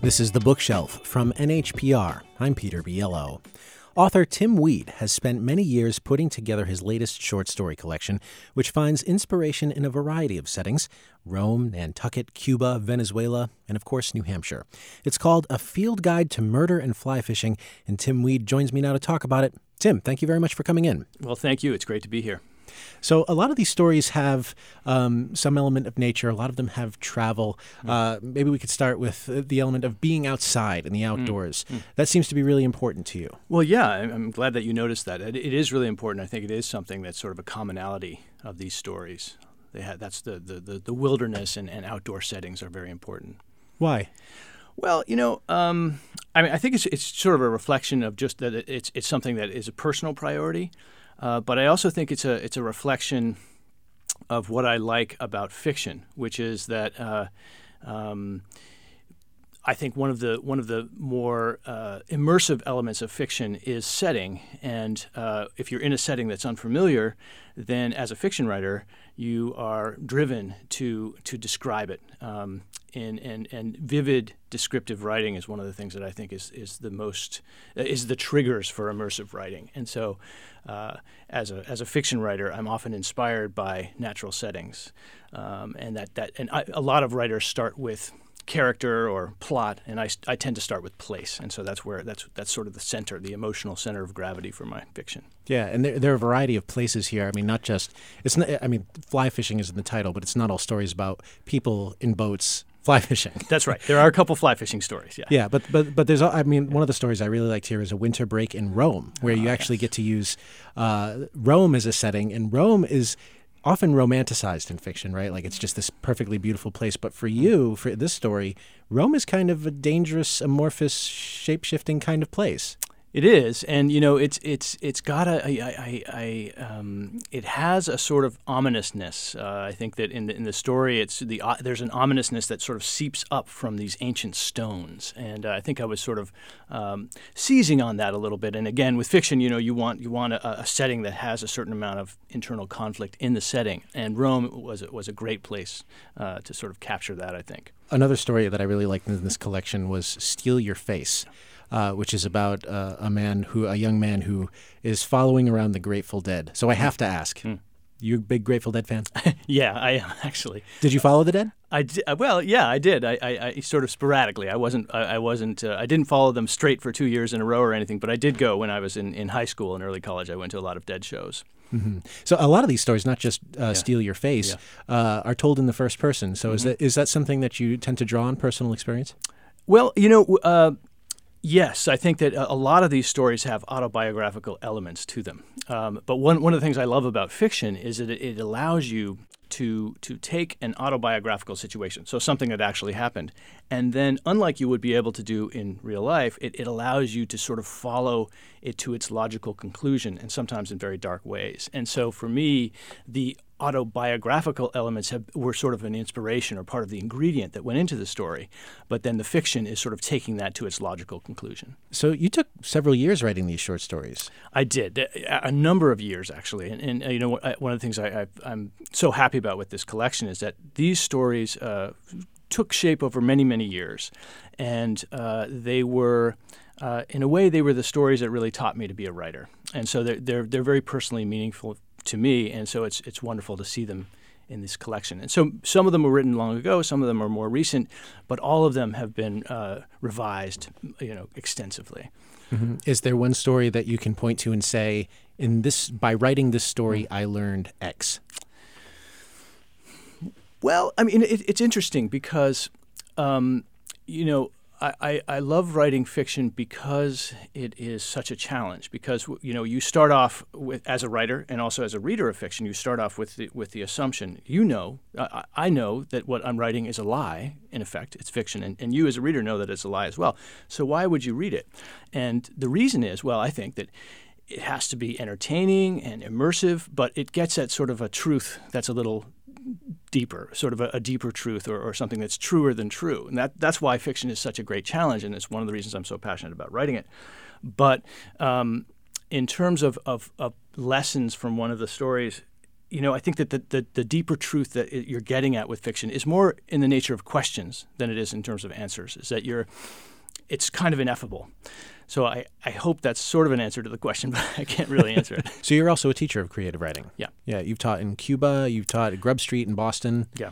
This is The Bookshelf from NHPR. I'm Peter Biello. Author Tim Weed has spent many years putting together his latest short story collection, which finds inspiration in a variety of settings: Rome, Nantucket, Cuba, Venezuela, and of course, New Hampshire. It's called A Field Guide to Murder and Fly Fishing, and Tim Weed joins me now to talk about it. Tim, thank you very much for coming in. Well, thank you. It's great to be here. So a lot of these stories have some element of nature. A lot of them have travel. Maybe we could start with the element of being outside in the outdoors. That seems to be really important to you. Well, yeah, I'm glad that you noticed that. It is really important. I think it is something that's sort of a commonality of these stories. That's the wilderness and outdoor settings are very important. Why? Well, I think it's sort of a reflection of just that it's something that is a personal priority. But I also think it's a reflection of what I like about fiction, which is that I think one of the more immersive elements of fiction is setting. And if you're in a setting that's unfamiliar, then as a fiction writer, you are driven to describe it. And vivid descriptive writing is one of the things that I think is the triggers for immersive writing. And so, as a fiction writer, I'm often inspired by natural settings, and a lot of writers start with character or plot, and I tend to start with place, and so that's sort of the center, the emotional center of gravity for my fiction. Yeah, and there are a variety of places here. I mean, fly fishing is in the title, but it's not all stories about people in boats fly fishing. That's right. There are a couple fly fishing stories. Yeah. Yeah, but there's one of the stories I really liked here is A Winter Break in Rome, where you actually get to use Rome as a setting, and Rome is often romanticized in fiction, right? Like it's just this perfectly beautiful place. But for you, for this story, Rome is kind of a dangerous, amorphous, shape-shifting kind of place. It is, and it's got it has a sort of ominousness. I think that in the story, there's an ominousness that sort of seeps up from these ancient stones, and I think I was sort of seizing on that a little bit. And again, with fiction, you want a setting that has a certain amount of internal conflict in the setting, and Rome was a great place to sort of capture that, I think. Another story that I really liked in this collection was Steal Your Face, which is about a young man who is following around the Grateful Dead. So I have to ask, you a big Grateful Dead fan? Yeah, I am actually. Did you follow the Dead? Well, yeah, I did. I sort of sporadically. I didn't follow them straight for 2 years in a row or anything, but I did go when I was in high school and early college. I went to a lot of Dead shows. Mm-hmm. So a lot of these stories, not just Steal Your Face, are told in the first person. So is that something that you tend to draw on personal experience? Well, yes, I think that a lot of these stories have autobiographical elements to them. But one of the things I love about fiction is that it allows you to take an autobiographical situation, so something that actually happened, and then, unlike you would be able to do in real life, it allows you to sort of follow it to its logical conclusion, and sometimes in very dark ways. And so for me, the autobiographical elements were sort of an inspiration or part of the ingredient that went into the story, but then the fiction is sort of taking that to its logical conclusion. So you took several years writing these short stories. I did, a number of years actually, and one of the things I'm so happy about with this collection is that these stories took shape over many, many years, and they were. In a way, they were the stories that really taught me to be a writer, and so they're very personally meaningful to me, and so it's wonderful to see them in this collection. And so some of them were written long ago, some of them are more recent, but all of them have been revised, extensively. Mm-hmm. Is there one story that you can point to and say, by writing this story, I learned X? Well, I mean, it's interesting because, I love writing fiction because it is such a challenge. Because you start off as a writer and also as a reader of fiction, you start off with the assumption. I know that what I'm writing is a lie. In effect, it's fiction, and you as a reader know that it's a lie as well. So why would you read it? And the reason is, well, I think that it has to be entertaining and immersive, but it gets at sort of a truth that's a little deeper, sort of a deeper truth or something that's truer than true. And that's why fiction is such a great challenge, and it's one of the reasons I'm so passionate about writing it. But in terms of lessons from one of the stories, I think that the deeper truth that you're getting at with fiction is more in the nature of questions than it is in terms of answers, is that it's kind of ineffable. So I hope that's sort of an answer to the question, but I can't really answer it. So you're also a teacher of creative writing. Yeah. Yeah, you've taught in Cuba, you've taught at Grub Street in Boston. Yeah.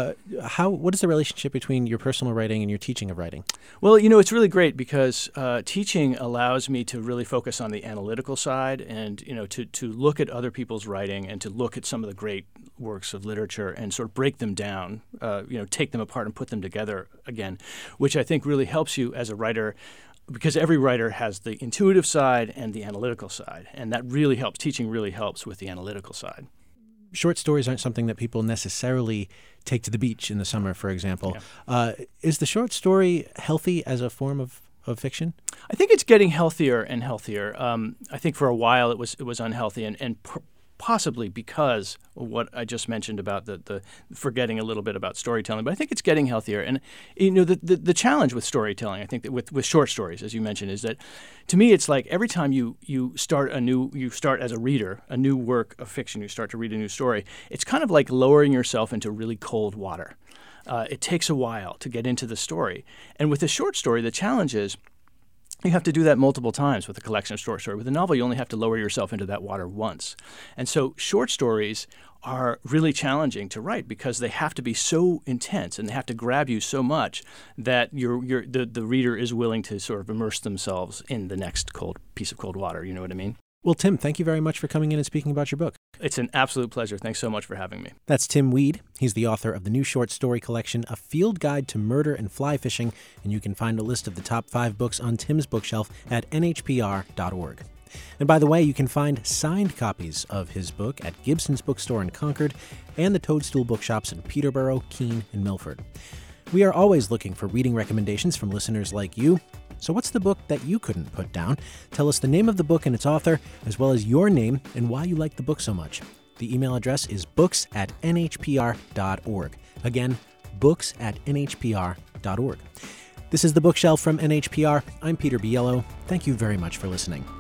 What is the relationship between your personal writing and your teaching of writing? Well, it's really great because teaching allows me to really focus on the analytical side and, to look at other people's writing and to look at some of the great works of literature and sort of break them down, take them apart and put them together again, which I think really helps you as a writer, because every writer has the intuitive side and the analytical side, and that really helps. Teaching really helps with the analytical side. Short stories aren't something that people necessarily take to the beach in the summer, for example. Yeah. Is the short story healthy as a form of fiction? I think it's getting healthier and healthier. I think for a while it was unhealthy, and possibly because of what I just mentioned about the forgetting a little bit about storytelling. But I think it's getting healthier. And the challenge with storytelling, I think that with short stories, as you mentioned, is that to me it's like every time you start as a reader a new work of fiction, you start to read a new story, it's kind of like lowering yourself into really cold water. It takes a while to get into the story. And with a short story, the challenge is you have to do that multiple times with a collection of short stories. With a novel, you only have to lower yourself into that water once. And so short stories are really challenging to write because they have to be so intense and they have to grab you so much that the reader is willing to sort of immerse themselves in the next piece of cold water. You know what I mean? Well, Tim, thank you very much for coming in and speaking about your book. It's an absolute pleasure. Thanks so much for having me. That's Tim Weed. He's the author of the new short story collection, A Field Guide to Murder and Fly Fishing, and you can find a list of the top 5 books on Tim's bookshelf at nhpr.org. And by the way, you can find signed copies of his book at Gibson's Bookstore in Concord and the Toadstool Bookshops in Peterborough, Keene, and Milford. We are always looking for reading recommendations from listeners like you. So what's the book that you couldn't put down? Tell us the name of the book and its author, as well as your name and why you like the book so much. The email address is books@nhpr.org. Again, books@nhpr.org. This is The Bookshelf from NHPR. I'm Peter Biello. Thank you very much for listening.